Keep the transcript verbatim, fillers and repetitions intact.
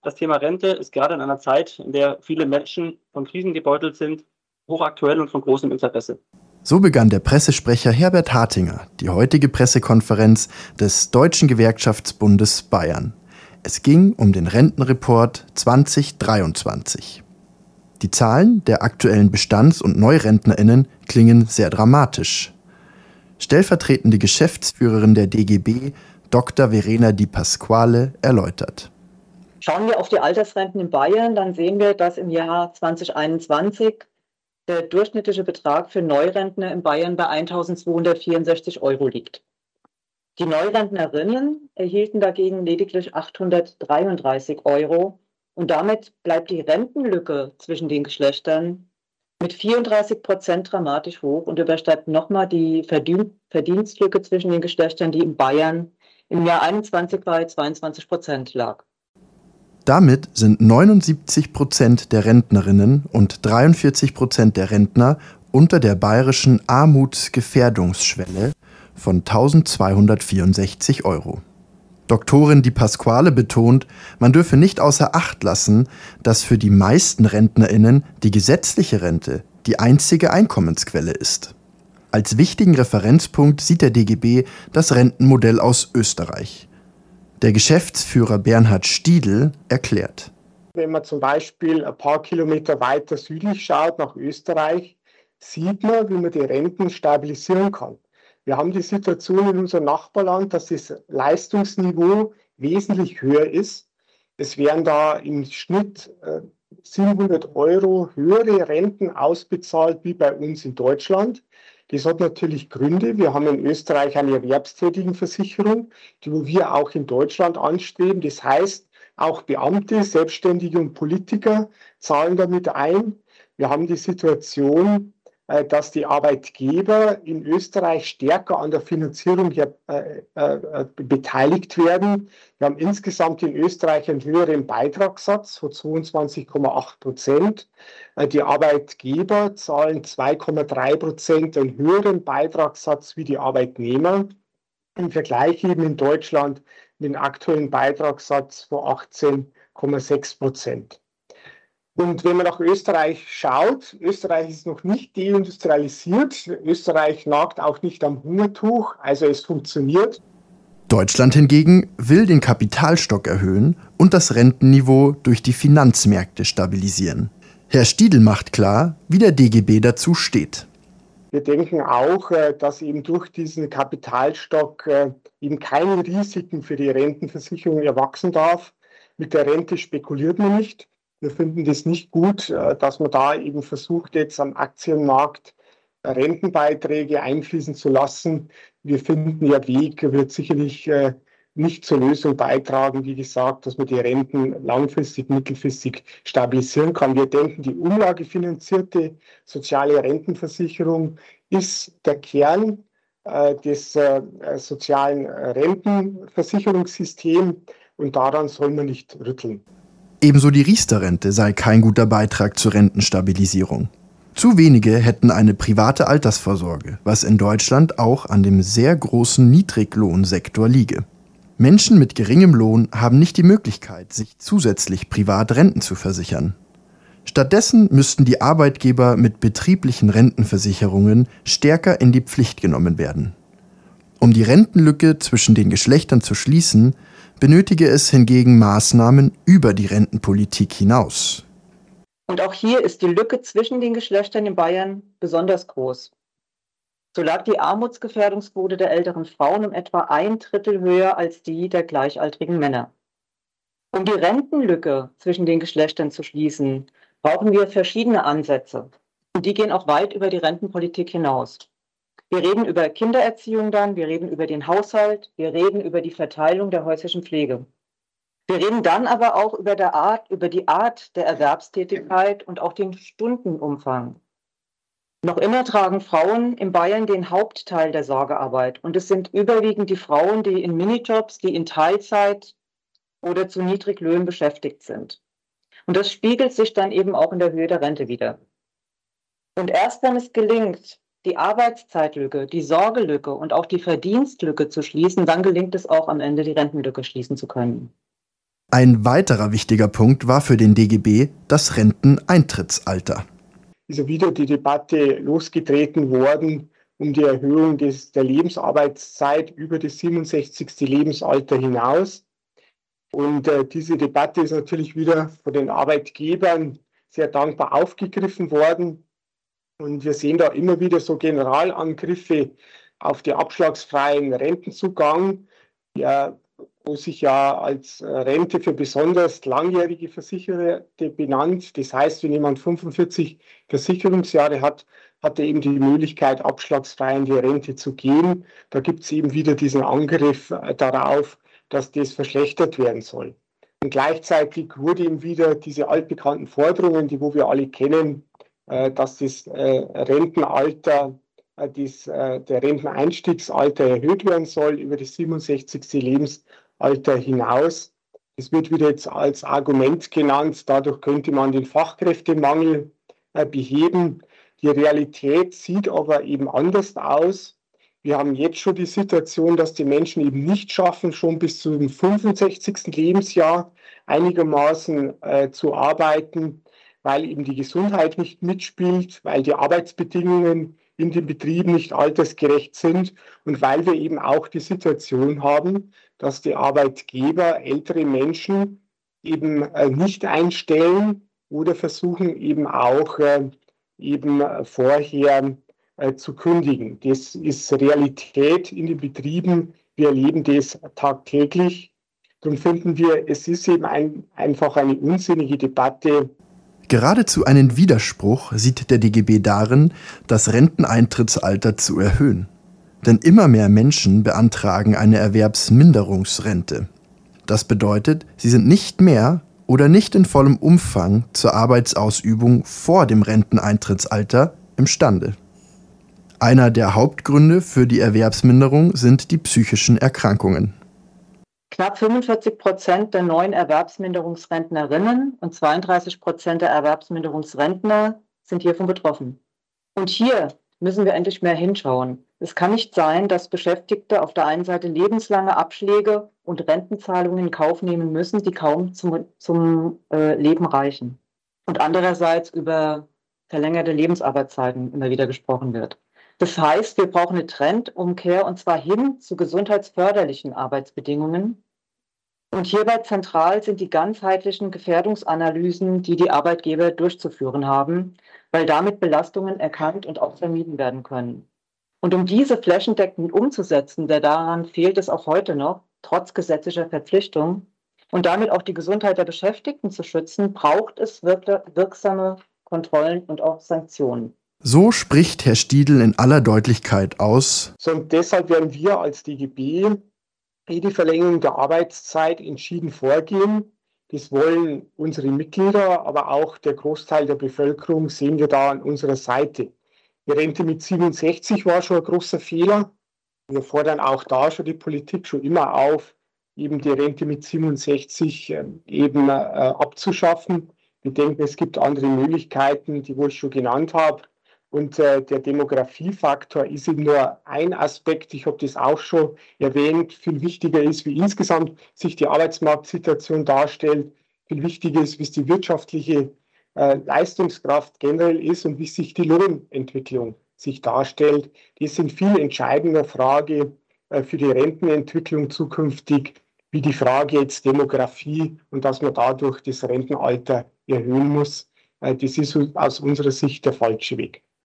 Das Thema Rente ist gerade in einer Zeit, in der viele Menschen von Krisen gebeutelt sind, hochaktuell und von großem Interesse. So begann der Pressesprecher Herbert Hartinger die heutige Pressekonferenz des Deutschen Gewerkschaftsbundes Bayern. Es ging um den Rentenreport zwanzig dreiundzwanzig. Die Zahlen der aktuellen Bestands- und NeurentnerInnen klingen sehr dramatisch. Stellvertretende Geschäftsführerin der D G B, Doktor Verena Di Pasquale, erläutert. Schauen wir auf die Altersrenten in Bayern, dann sehen wir, dass im Jahr zwanzig einundzwanzig der durchschnittliche Betrag für Neurentner in Bayern bei eintausendzweihundertvierundsechzig Euro liegt. Die Neurentnerinnen erhielten dagegen lediglich achthundertdreiunddreißig Euro und damit bleibt die Rentenlücke zwischen den Geschlechtern mit vierunddreißig Prozent dramatisch hoch und übersteigt nochmal die Verdien- Verdienstlücke zwischen den Geschlechtern, die in Bayern im Jahr einundzwanzig bei zweiundzwanzig Prozent lag. Damit sind neunundsiebzig Prozent der Rentnerinnen und dreiundvierzig Prozent der Rentner unter der bayerischen Armutsgefährdungsschwelle von eintausendzweihundertvierundsechzig Euro. Doktorin Di Pasquale betont, man dürfe nicht außer Acht lassen, dass für die meisten RentnerInnen die gesetzliche Rente die einzige Einkommensquelle ist. Als wichtigen Referenzpunkt sieht der D G B das Rentenmodell aus Österreich. Der Geschäftsführer Bernhard Stiedl erklärt. Wenn man zum Beispiel ein paar Kilometer weiter südlich schaut, nach Österreich, sieht man, wie man die Renten stabilisieren kann. Wir haben die Situation in unserem Nachbarland, dass das Leistungsniveau wesentlich höher ist. Es werden da im Schnitt äh, siebenhundert Euro höhere Renten ausbezahlt wie bei uns in Deutschland. Das hat natürlich Gründe. Wir haben in Österreich eine Erwerbstätigenversicherung, die wo wir auch in Deutschland anstreben. Das heißt, auch Beamte, Selbstständige und Politiker zahlen damit ein. Wir haben die Situation, dass die Arbeitgeber in Österreich stärker an der Finanzierung äh, äh, beteiligt werden. Wir haben insgesamt in Österreich einen höheren Beitragssatz von zweiundzwanzig Komma acht Prozent. Äh, die Arbeitgeber zahlen zwei Komma drei Prozent einen höheren Beitragssatz wie die Arbeitnehmer. Im Vergleich eben in Deutschland mit dem aktuellen Beitragssatz von achtzehn Komma sechs Prozent. Und wenn man nach Österreich schaut, Österreich ist noch nicht deindustrialisiert, Österreich nagt auch nicht am Hungertuch, also es funktioniert. Deutschland hingegen will den Kapitalstock erhöhen und das Rentenniveau durch die Finanzmärkte stabilisieren. Herr Stiedl macht klar, wie der D G B dazu steht. Wir denken auch, dass eben durch diesen Kapitalstock eben keine Risiken für die Rentenversicherung erwachsen darf. Mit der Rente spekuliert man nicht. Wir finden das nicht gut, dass man da eben versucht, jetzt am Aktienmarkt Rentenbeiträge einfließen zu lassen. Wir finden, der Weg wird sicherlich nicht zur Lösung beitragen, wie gesagt, dass man die Renten langfristig, mittelfristig stabilisieren kann. Wir denken, die umlagefinanzierte soziale Rentenversicherung ist der Kern des sozialen Rentenversicherungssystems und daran soll man nicht rütteln. Ebenso die Riester-Rente sei kein guter Beitrag zur Rentenstabilisierung. Zu wenige hätten eine private Altersvorsorge, was in Deutschland auch an dem sehr großen Niedriglohnsektor liege. Menschen mit geringem Lohn haben nicht die Möglichkeit, sich zusätzlich privat Renten zu versichern. Stattdessen müssten die Arbeitgeber mit betrieblichen Rentenversicherungen stärker in die Pflicht genommen werden. Um die Rentenlücke zwischen den Geschlechtern zu schließen, benötige es hingegen Maßnahmen über die Rentenpolitik hinaus. Und auch hier ist die Lücke zwischen den Geschlechtern in Bayern besonders groß. So lag die Armutsgefährdungsquote der älteren Frauen um etwa ein Drittel höher als die der gleichaltrigen Männer. Um die Rentenlücke zwischen den Geschlechtern zu schließen, brauchen wir verschiedene Ansätze. Und die gehen auch weit über die Rentenpolitik hinaus. Wir reden über Kindererziehung dann, wir reden über den Haushalt, wir reden über die Verteilung der häuslichen Pflege. Wir reden dann aber auch über, der Art, über die Art der Erwerbstätigkeit und auch den Stundenumfang. Noch immer tragen Frauen in Bayern den Hauptteil der Sorgearbeit und es sind überwiegend die Frauen, die in Minijobs, die in Teilzeit oder zu Niedriglöhnen beschäftigt sind. Und das spiegelt sich dann eben auch in der Höhe der Rente wider. Und erst wenn es gelingt, die Arbeitszeitlücke, die Sorgelücke und auch die Verdienstlücke zu schließen, dann gelingt es auch am Ende, die Rentenlücke schließen zu können. Ein weiterer wichtiger Punkt war für den D G B das Renteneintrittsalter. Ist ja wieder die Debatte losgetreten worden um die Erhöhung des, der Lebensarbeitszeit über das siebenundsechzigste Lebensalter hinaus. Und äh, diese Debatte ist natürlich wieder von den Arbeitgebern sehr dankbar aufgegriffen worden. Und wir sehen da immer wieder so Generalangriffe auf die abschlagsfreien Rentenzugang, ja, wo sich ja als Rente für besonders langjährige Versicherte benannt. Das heißt, wenn jemand fünfundvierzig Versicherungsjahre hat, hat er eben die Möglichkeit, abschlagsfrei in die Rente zu gehen. Da gibt es eben wieder diesen Angriff darauf, dass das verschlechtert werden soll. Und gleichzeitig wurde eben wieder diese altbekannten Forderungen, die wo wir alle kennen, dass das Rentenalter, das, der Renteneinstiegsalter erhöht werden soll über das siebenundsechzigste Lebensalter hinaus. Das wird wieder jetzt als Argument genannt, dadurch könnte man den Fachkräftemangel beheben. Die Realität sieht aber eben anders aus. Wir haben jetzt schon die Situation, dass die Menschen eben nicht schaffen, schon bis zum fünfundsechzigsten Lebensjahr einigermaßen äh, zu arbeiten, weil eben die Gesundheit nicht mitspielt, weil die Arbeitsbedingungen in den Betrieben nicht altersgerecht sind und weil wir eben auch die Situation haben, dass die Arbeitgeber ältere Menschen eben äh, nicht einstellen oder versuchen eben auch äh, eben vorher äh, zu kündigen. Das ist Realität in den Betrieben. Wir erleben das tagtäglich. Darum finden wir, es ist eben ein, einfach eine unsinnige Debatte. Geradezu einen Widerspruch sieht der D G B darin, das Renteneintrittsalter zu erhöhen. Denn immer mehr Menschen beantragen eine Erwerbsminderungsrente. Das bedeutet, sie sind nicht mehr oder nicht in vollem Umfang zur Arbeitsausübung vor dem Renteneintrittsalter imstande. Einer der Hauptgründe für die Erwerbsminderung sind die psychischen Erkrankungen. Knapp fünfundvierzig Prozent der neuen Erwerbsminderungsrentnerinnen und zweiunddreißig Prozent der Erwerbsminderungsrentner sind hiervon betroffen. Und hier müssen wir endlich mehr hinschauen. Es kann nicht sein, dass Beschäftigte auf der einen Seite lebenslange Abschläge und Rentenzahlungen in Kauf nehmen müssen, die kaum zum, zum äh, Leben reichen. Und andererseits über verlängerte Lebensarbeitszeiten immer wieder gesprochen wird. Das heißt, wir brauchen eine Trendumkehr und zwar hin zu gesundheitsförderlichen Arbeitsbedingungen. Und hierbei zentral sind die ganzheitlichen Gefährdungsanalysen, die die Arbeitgeber durchzuführen haben, weil damit Belastungen erkannt und auch vermieden werden können. Und um diese flächendeckend umzusetzen, denn daran fehlt es auch heute noch, trotz gesetzlicher Verpflichtung, und damit auch die Gesundheit der Beschäftigten zu schützen, braucht es wirksame Kontrollen und auch Sanktionen. So spricht Herr Stiedl in aller Deutlichkeit aus. So, und deshalb werden wir als D G B die Verlängerung der Arbeitszeit entschieden vorgehen. Das wollen unsere Mitglieder, aber auch der Großteil der Bevölkerung sehen wir da an unserer Seite. Die Rente mit siebenundsechzig war schon ein großer Fehler. Wir fordern auch da schon die Politik schon immer auf, eben die Rente mit siebenundsechzig eben äh, abzuschaffen. Wir denken, es gibt andere Möglichkeiten, die wo ich schon genannt habe. Und äh, der Demografiefaktor ist eben nur ein Aspekt, ich habe das auch schon erwähnt, viel wichtiger ist, wie insgesamt sich die Arbeitsmarktsituation darstellt, viel wichtiger ist, wie es die wirtschaftliche äh, Leistungskraft generell ist und wie sich die Lohnentwicklung sich darstellt. Das sind viel entscheidender Frage äh, für die Rentenentwicklung zukünftig, wie die Frage jetzt Demografie und dass man dadurch das Rentenalter erhöhen muss. Äh, das ist aus unserer Sicht der falsche Weg.